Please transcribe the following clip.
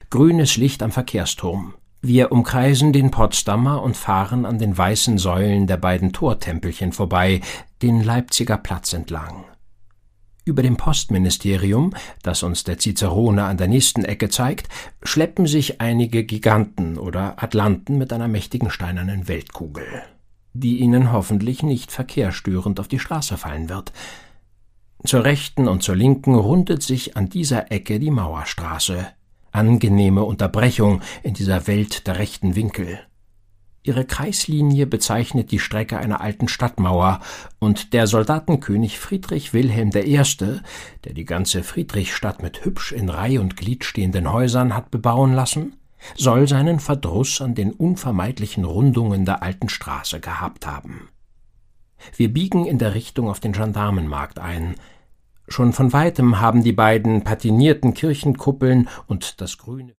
grünes Licht am Verkehrsturm. Wir umkreisen den Potsdamer und fahren an den weißen Säulen der beiden Tortempelchen vorbei, den Leipziger Platz entlang. Über dem Postministerium, das uns der Cicerone an der nächsten Ecke zeigt, schleppen sich einige Giganten oder Atlanten mit einer mächtigen steinernen Weltkugel, die ihnen hoffentlich nicht verkehrsstörend auf die Straße fallen wird. Zur rechten und zur linken rundet sich an dieser Ecke die Mauerstraße. Angenehme Unterbrechung in dieser Welt der rechten Winkel. Ihre Kreislinie bezeichnet die Strecke einer alten Stadtmauer, und der Soldatenkönig Friedrich Wilhelm I., der die ganze Friedrichstadt mit hübsch in Reih und Glied stehenden Häusern hat bebauen lassen, soll seinen Verdruss an den unvermeidlichen Rundungen der alten Straße gehabt haben. Wir biegen in der Richtung auf den Gendarmenmarkt ein. Schon von weitem haben die beiden patinierten Kirchenkuppeln und das grüne